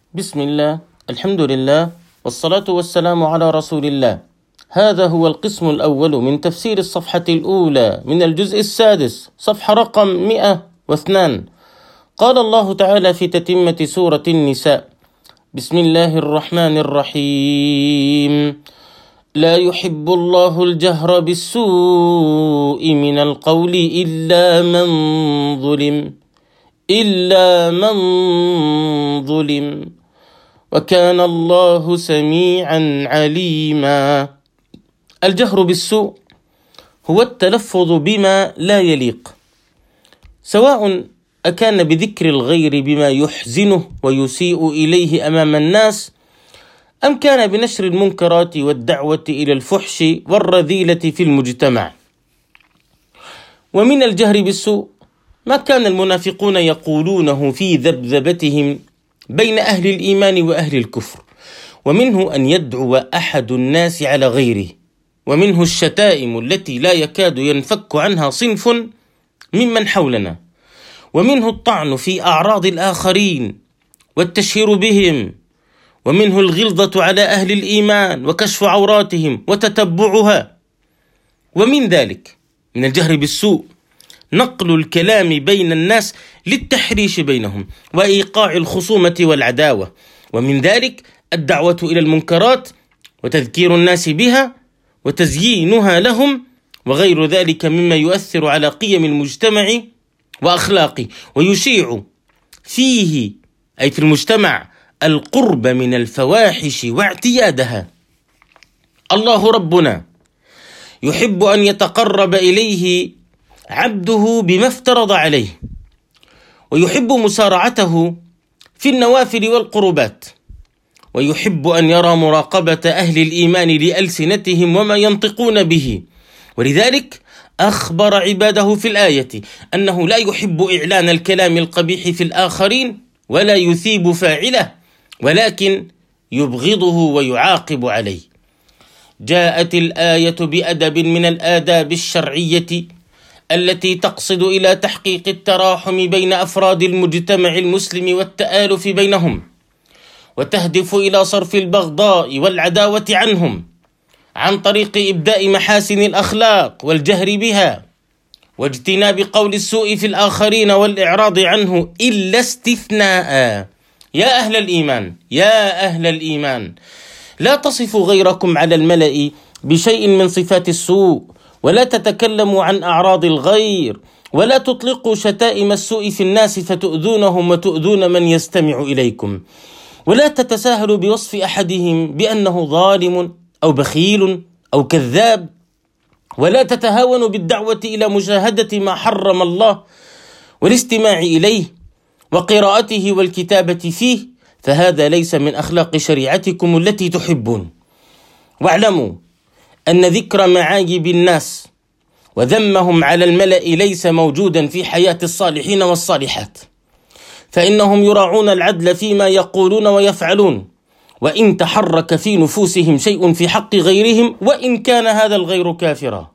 بسم الله، الحمد لله، والصلاة والسلام على رسول الله. هذا هو القسم الأول من تفسير الصفحة الأولى من الجزء السادس، صفحة رقم 102. قال الله تعالى في تتمة سورة النساء: بسم الله الرحمن الرحيم. لا يحب الله الجهر بالسوء من القول إلا من ظلم وكان الله سميعا عليما. الجهر بالسوء هو التلفظ بما لا يليق، سواء أكان بذكر الغير بما يحزنه ويسيء إليه أمام الناس، أم كان بنشر المنكرات والدعوة إلى الفحش والرذيلة في المجتمع. ومن الجهر بالسوء ما كان المنافقون يقولونه في ذبذبتهم بين أهل الإيمان وأهل الكفر، ومنه أن يدعو أحد الناس على غيره، ومنه الشتائم التي لا يكاد ينفك عنها صنف ممن حولنا، ومنه الطعن في أعراض الآخرين والتشهير بهم، ومنه الغلظة على أهل الإيمان وكشف عوراتهم وتتبعها. ومن ذلك من الجهر بالسوء نقل الكلام بين الناس للتحريش بينهم وإيقاع الخصومة والعداوة، ومن ذلك الدعوة إلى المنكرات وتذكير الناس بها وتزيينها لهم، وغير ذلك مما يؤثر على قيم المجتمع وأخلاقه، ويشيع فيه أي في المجتمع القرب من الفواحش واعتيادها. الله ربنا يحب أن يتقرب إليه عبده بما افترض عليه، ويحب مسارعته في النوافل والقربات، ويحب أن يرى مراقبة أهل الإيمان لألسنتهم وما ينطقون به. ولذلك أخبر عباده في الآية أنه لا يحب إعلان الكلام القبيح في الآخرين ولا يثيب فاعله، ولكن يبغضه ويعاقب عليه. جاءت الآية بأدب من الآداب الشرعية التي تقصد إلى تحقيق التراحم بين أفراد المجتمع المسلم والتآلف بينهم، وتهدف إلى صرف البغضاء والعداوة عنهم عن طريق إبداء محاسن الأخلاق والجهر بها، واجتناب قول السوء في الآخرين والإعراض عنه إلا استثناء. يا أهل الإيمان، لا تصفوا غيركم على الملأ بشيء من صفات السوء، ولا تتكلموا عن أعراض الغير، ولا تطلقوا شتائم السوء في الناس فتؤذونهم وتؤذون من يستمع إليكم، ولا تتساهلوا بوصف أحدهم بأنه ظالم أو بخيل أو كذاب، ولا تتهاونوا بالدعوة إلى مشاهدة ما حرم الله والاستماع إليه وقراءته والكتابة فيه، فهذا ليس من أخلاق شريعتكم التي تحبون. واعلموا أن ذكر معايب الناس وذمهم على الملأ ليس موجودا في حياة الصالحين والصالحات، فإنهم يراعون العدل فيما يقولون ويفعلون، وإن تحرك في نفوسهم شيء في حق غيرهم وإن كان هذا الغير كافرا.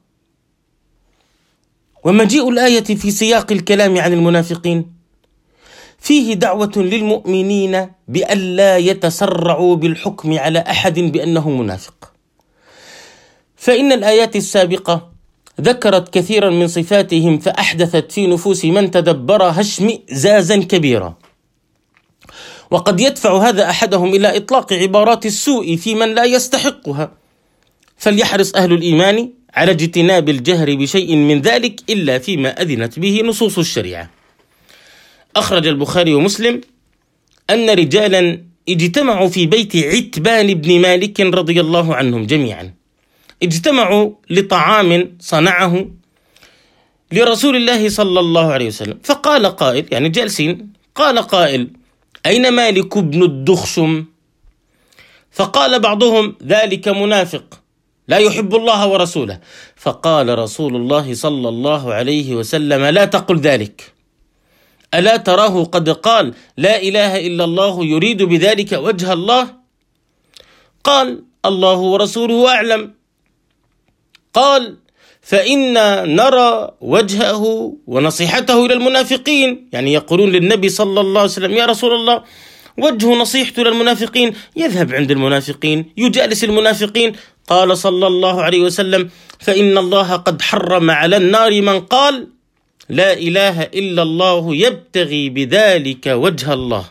ومجيء الآية في سياق الكلام عن المنافقين فيه دعوة للمؤمنين بأن لا يتسرعوا بالحكم على أحد بأنه منافق، فإن الآيات السابقة ذكرت كثيرا من صفاتهم فأحدثت في نفوس من تدبرها اشمئزازا كبيرا، وقد يدفع هذا أحدهم إلى إطلاق عبارات السوء في من لا يستحقها. فليحرص أهل الإيمان على اجتناب الجهر بشيء من ذلك إلا فيما أذنت به نصوص الشريعة. أخرج البخاري ومسلم أن رجالا اجتمعوا في بيت عتبان بن مالك رضي الله عنهم جميعا، اجتمعوا لطعام صنعه لرسول الله صلى الله عليه وسلم، فقال قائل، يعني جالسين، قال قائل: أين مالك بن الدخشم؟ فقال بعضهم: ذلك منافق لا يحب الله ورسوله. فقال رسول الله صلى الله عليه وسلم: لا تقل ذلك، ألا تراه قد قال لا إله إلا الله يريد بذلك وجه الله؟ قال: الله ورسوله أعلم. قال: فإنا نرى وجهه ونصيحته إلى المنافقين، يعني يقولون للنبي صلى الله عليه وسلم: يا رسول الله، وجه نصيحته للمنافقين يذهب عند المنافقين يجالس المنافقين. قال صلى الله عليه وسلم: فإن الله قد حرم على النار من قال لا إله إلا الله يبتغي بذلك وجه الله.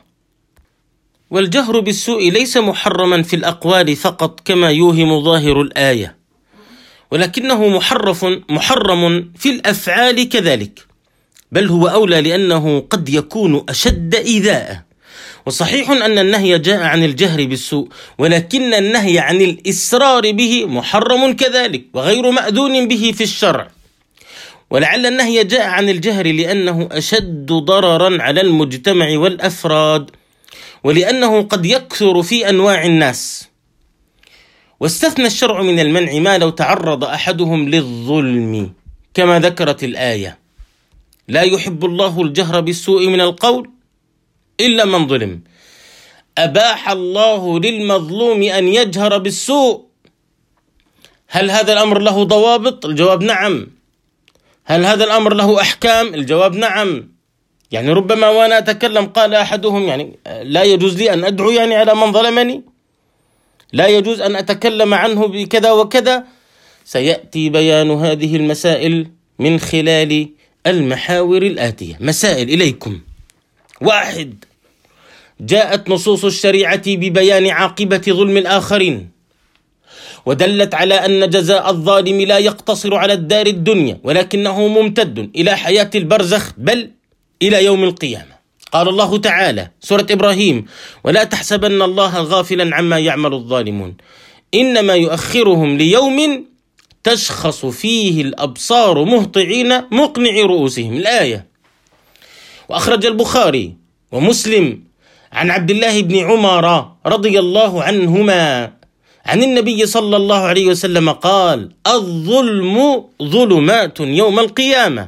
والجهر بالسوء ليس محرما في الأقوال فقط كما يوهم ظاهر الآية، ولكنه محرم في الأفعال كذلك، بل هو أولى لأنه قد يكون أشد إيذاء. وصحيح أن النهي جاء عن الجهر بالسوء، ولكن النهي عن الإسرار به محرم كذلك وغير مأذون به في الشرع. ولعل النهي جاء عن الجهر لأنه أشد ضررا على المجتمع والأفراد، ولأنه قد يكثر في أنواع الناس. واستثنى الشرع من المنع ما لو تعرض أحدهم للظلم كما ذكرت الآية: لا يحب الله الجهر بالسوء من القول إلا من ظلم. أباح الله للمظلوم أن يجهر بالسوء. هل هذا الأمر له ضوابط؟ الجواب نعم. هل هذا الأمر له أحكام؟ الجواب نعم. يعني ربما وأنا أتكلم قال أحدهم يعني لا يجوز لي أن أدعو يعني على من ظلمني، لا يجوز أن أتكلم عنه بكذا وكذا. سيأتي بيان هذه المسائل من خلال المحاور الآتية. مسائل إليكم: 1. جاءت نصوص الشريعة ببيان عاقبة ظلم الآخرين، ودلت على أن جزاء الظالم لا يقتصر على الدار الدنيا، ولكنه ممتد إلى حياة البرزخ بل إلى يوم القيامة. قال الله تعالى سورة إبراهيم: ولا تحسبن الله غافلا عما يعمل الظالمون إنما يؤخرهم ليوم تشخص فيه الأبصار مهطعين مقنعي رؤوسهم. الآية. وأخرج البخاري ومسلم عن عبد الله بن عمر رضي الله عنهما عن النبي صلى الله عليه وسلم قال: الظلم ظلمات يوم القيامة.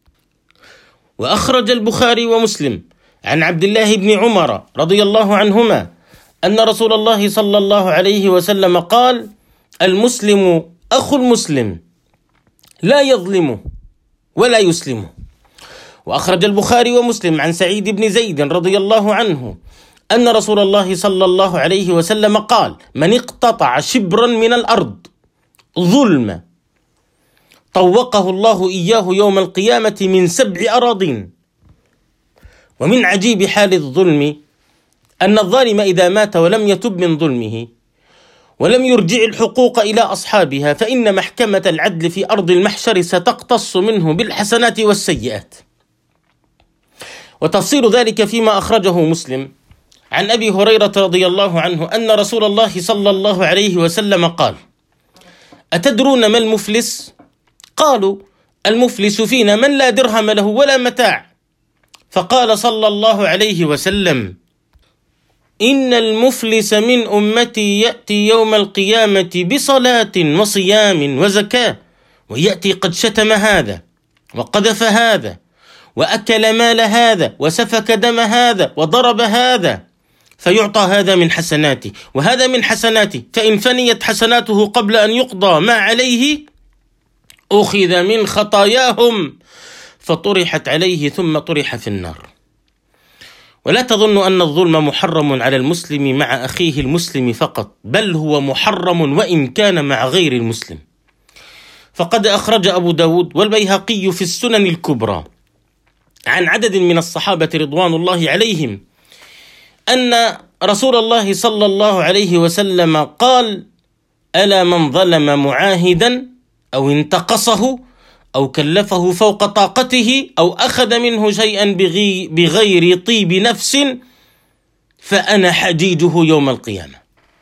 وأخرج البخاري ومسلم عن عبد الله بن عمر رضي الله عنهما أن رسول الله صلى الله عليه وسلم قال: المسلم أخو المسلم لا يظلمه ولا يسلمه. وأخرج البخاري ومسلم عن سعيد بن زيد رضي الله عنه أن رسول الله صلى الله عليه وسلم قال: من اقتطع شبرا من الأرض ظلما طوقه الله إياه يوم القيامة من 7 أراضين. ومن عجيب حال الظلم أن الظالم إذا مات ولم يتب من ظلمه ولم يرجع الحقوق إلى أصحابها فإن محكمة العدل في أرض المحشر ستقتص منه بالحسنات والسيئات. وتفصيل ذلك فيما أخرجه مسلم عن أبي هريرة رضي الله عنه أن رسول الله صلى الله عليه وسلم قال: أتدرون ما المفلس؟ قالوا: المفلس فينا من لا درهم له ولا متاع. فقال صلى الله عليه وسلم: إن المفلس من أمتي يأتي يوم القيامة بصلاة وصيام وزكاة، ويأتي قد شتم هذا وقذف هذا وأكل مال هذا وسفك دم هذا وضرب هذا، فيعطى هذا من حسناته وهذا من حسناته، فإن فنيت حسناته قبل أن يقضى ما عليه أخذ من خطاياهم فطرحت عليه ثم طرح في النار. ولا تظن أن الظلم محرم على المسلم مع أخيه المسلم فقط، بل هو محرم وإن كان مع غير المسلم. فقد أخرج أبو داود والبيهقي في السنن الكبرى عن عدد من الصحابة رضوان الله عليهم أن رسول الله صلى الله عليه وسلم قال: ألا من ظلم معاهدا أو انتقصه أو كلفه فوق طاقته أو أخذ منه شيئا بغير طيب نفس فأنا حجيجه يوم القيامة.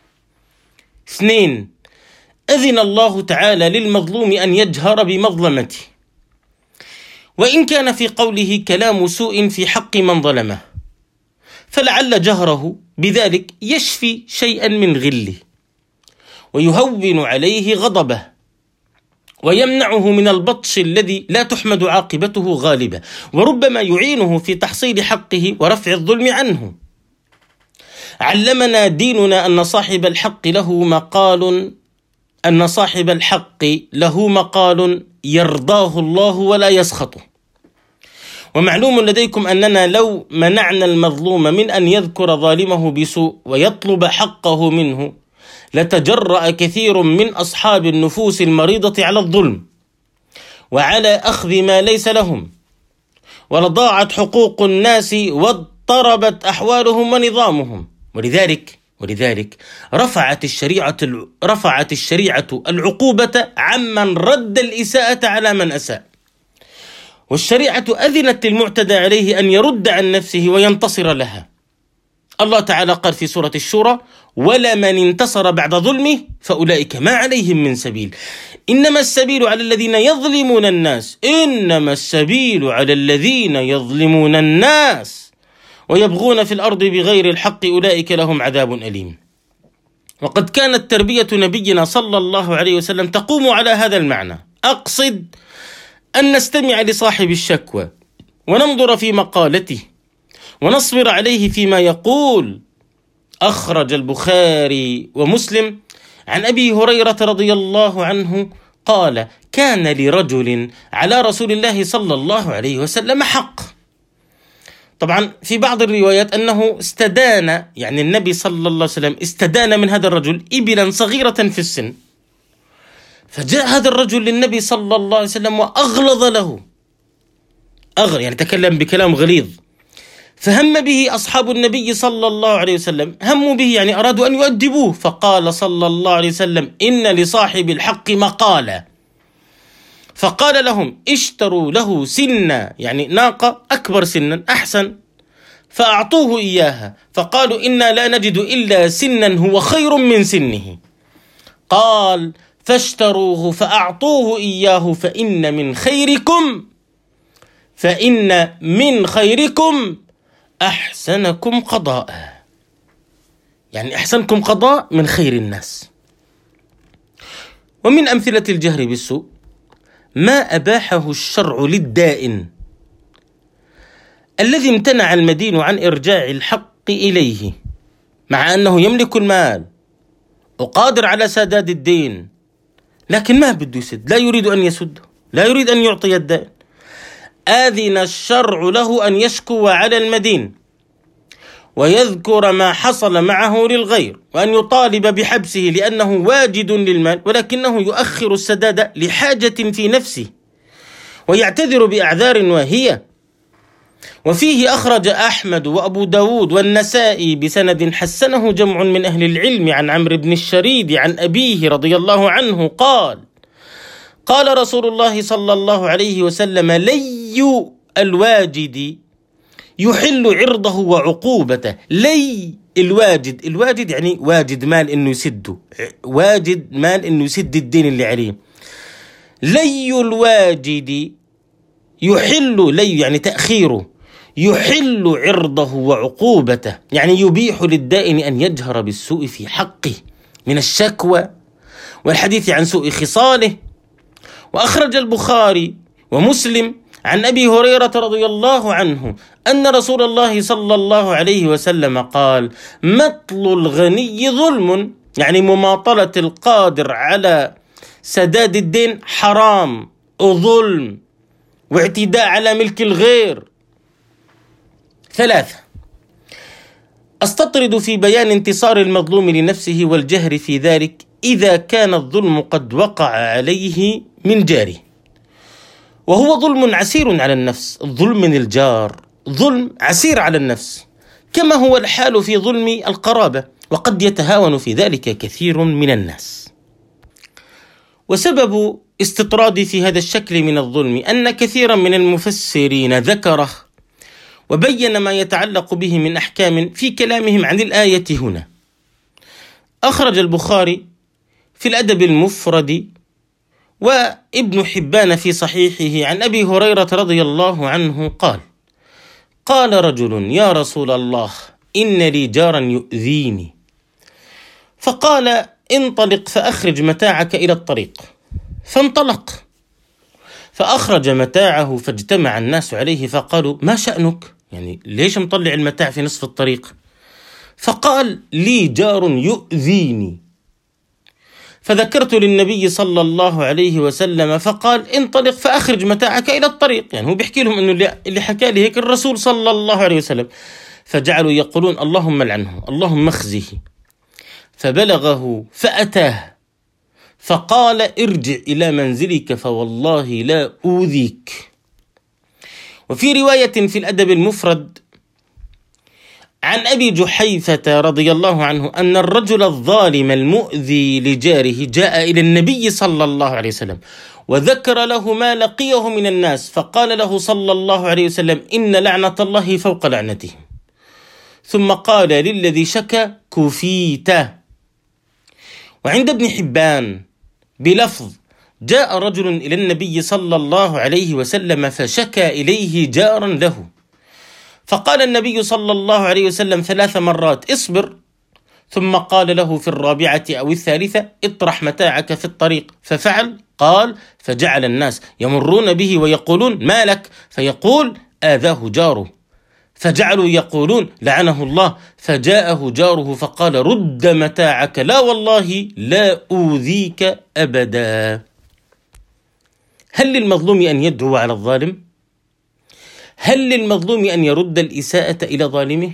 2. أذن الله تعالى للمظلوم أن يجهر بمظلمته، وإن كان في قوله كلام سوء في حق من ظلمه، فلعل جهره بذلك يشفي شيئا من غله ويهون عليه غضبه ويمنعه من البطش الذي لا تحمد عاقبته غالبة، وربما يعينه في تحصيل حقه ورفع الظلم عنه. علمنا ديننا أن صاحب الحق له مقال يرضاه الله ولا يسخطه، ومعلوم لديكم أننا لو منعنا المظلوم من أن يذكر ظالمه بسوء ويطلب حقه منه لتجرأ كثير من أصحاب النفوس المريضة على الظلم وعلى أخذ ما ليس لهم، ولضاعت حقوق الناس واضطربت أحوالهم ونظامهم. ولذلك رفعت الشريعة العقوبة عمن رد الإساءة على من أساء، والشريعة أذنت للمعتدى عليه أن يرد عن نفسه وينتصر لها. الله تعالى قال في سورة الشورى: ولمن انتصر بعد ظلمه فأولئك ما عليهم من سبيل، إنما السبيل على الذين يظلمون الناس، إنما السبيل على الذين يظلمون الناس ويبغون في الأرض بغير الحق أولئك لهم عذاب أليم. وقد كانت تربية نبينا صلى الله عليه وسلم تقوم على هذا المعنى. أقصد أن نستمع لصاحب الشكوى وننظر في مقالته ونصبر عليه فيما يقول. أخرج البخاري ومسلم عن أبي هريرة رضي الله عنه قال: كان لرجل على رسول الله صلى الله عليه وسلم حق. طبعا في بعض الروايات أنه استدان، يعني النبي صلى الله عليه وسلم استدان من هذا الرجل إبلا صغيرة في السن، فجاء هذا الرجل للنبي صلى الله عليه وسلم وأغلظ له، يعني تكلم بكلام غليظ، فهم به أصحاب النبي صلى الله عليه وسلم، هموا به يعني أرادوا أن يؤدبوه، فقال صلى الله عليه وسلم: إن لصاحب الحق مقالة، فقال لهم: اشتروا له سنا، يعني ناقة أكبر سنا أحسن، فأعطوه إياها، فقالوا: إنا لا نجد إلا سنا هو خير من سنه. قال: فاشتروه فأعطوه إياه، فإن من خيركم أحسنكم قضاء، يعني أحسنكم قضاء من خير الناس. ومن أمثلة الجهر بالسوء ما أباحه الشرع للدائن الذي امتنع المدين عن إرجاع الحق إليه، مع أنه يملك المال وقادر على سداد الدين، لكن ما بده يسد، لا يريد أن يسده، لا يريد أن يعطي الدائن. آذن الشرع له أن يشكو على المدين ويذكر ما حصل معه للغير، وأن يطالب بحبسه لأنه واجد للمال، ولكنه يؤخر السداد لحاجة في نفسه ويعتذر بأعذار واهية. وفيه أخرج أحمد وأبو داود والنسائي بسند حسنه جمع من أهل العلم عن عمرو بن الشريد عن أبيه رضي الله عنه قال رسول الله صلى الله عليه وسلم: لي الواجد يحل عرضه وعقوبته. لي الواجد يعني واجد مال إنه يسده، واجد مال إنه يسد الدين اللي عليه. لي الواجد يحل، لي يعني تأخيره، يحل عرضه وعقوبته، يعني يبيح للدائن أن يجهر بالسوء في حقه من الشكوى والحديث عن سوء خصاله. وأخرج البخاري ومسلم عن أبي هريرة رضي الله عنه أن رسول الله صلى الله عليه وسلم قال: مطل الغني ظلم، يعني مماطلة القادر على سداد الدين حرام وظلم واعتداء على ملك الغير. 3. أستطرد في بيان انتصار المظلوم لنفسه والجهر في ذلك إذا كان الظلم قد وقع عليه من جاره، وهو ظلم عسير على النفس. الظلم من الجار ظلم عسير على النفس، كما هو الحال في ظلم القرابة، وقد يتهاون في ذلك كثير من الناس. وسبب استطرادي في هذا الشكل من الظلم أن كثيرا من المفسرين ذكره وبين ما يتعلق به من أحكام في كلامهم عن الآية هنا. أخرج البخاري في الأدب المفرد وابن حبان في صحيحه عن أبي هريرة رضي الله عنه قال رجل: يا رسول الله، إن لي جارا يؤذيني. فقال: انطلق فأخرج متاعك إلى الطريق. فانطلق فأخرج متاعه، فاجتمع الناس عليه فقالوا: ما شأنك؟ يعني ليش مطلع المتاع في نصف الطريق؟ فقال: لي جار يؤذيني. فذكرت للنبي صلى الله عليه وسلم فقال انطلق فأخرج متاعك إلى الطريق. يعني هو بيحكي لهم أنه اللي حكى لي هيك الرسول صلى الله عليه وسلم. فجعلوا يقولون اللهم لعنه اللهم اخزه. فبلغه فأتاه فقال ارجع إلى منزلك فوالله لا أوذيك. وفي رواية في الأدب المفرد عن أبي جحيفة رضي الله عنه أن الرجل الظالم المؤذي لجاره جاء إلى النبي صلى الله عليه وسلم وذكر له ما لقيه من الناس، فقال له صلى الله عليه وسلم إن لعنة الله فوق لعنته. ثم قال للذي شكى كفيت. وعند ابن حبان بلفظ جاء رجل إلى النبي صلى الله عليه وسلم فشكى إليه جارا له، فقال النبي صلى الله عليه وسلم 3 مرات اصبر، ثم قال له في الرابعة أو الثالثة اطرح متاعك في الطريق، ففعل. قال فجعل الناس يمرون به ويقولون ما لك، فيقول آذاه جاره، فجعلوا يقولون لعنه الله، فجاءه جاره فقال رد متاعك لا والله لا أوذيك أبدا. هل للمظلوم أن يدعو على الظالم؟ هل للمظلوم أن يرد الإساءة إلى ظالمه؟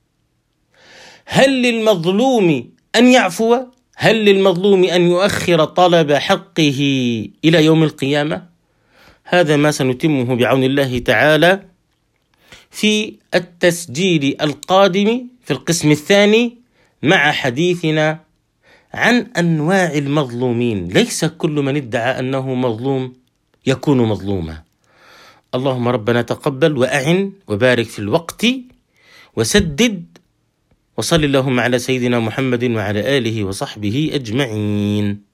هل للمظلوم أن يعفو؟ هل للمظلوم أن يؤخر طلب حقه إلى يوم القيامة؟ هذا ما سنتمه بعون الله تعالى في التسجيل القادم في القسم الثاني مع حديثنا عن أنواع المظلومين. ليس كل من ادعى أنه مظلوم يكون مظلوما. اللهم ربنا تقبل وأعن وبارك في الوقت وسدد، وصل اللهم على سيدنا محمد وعلى آله وصحبه أجمعين.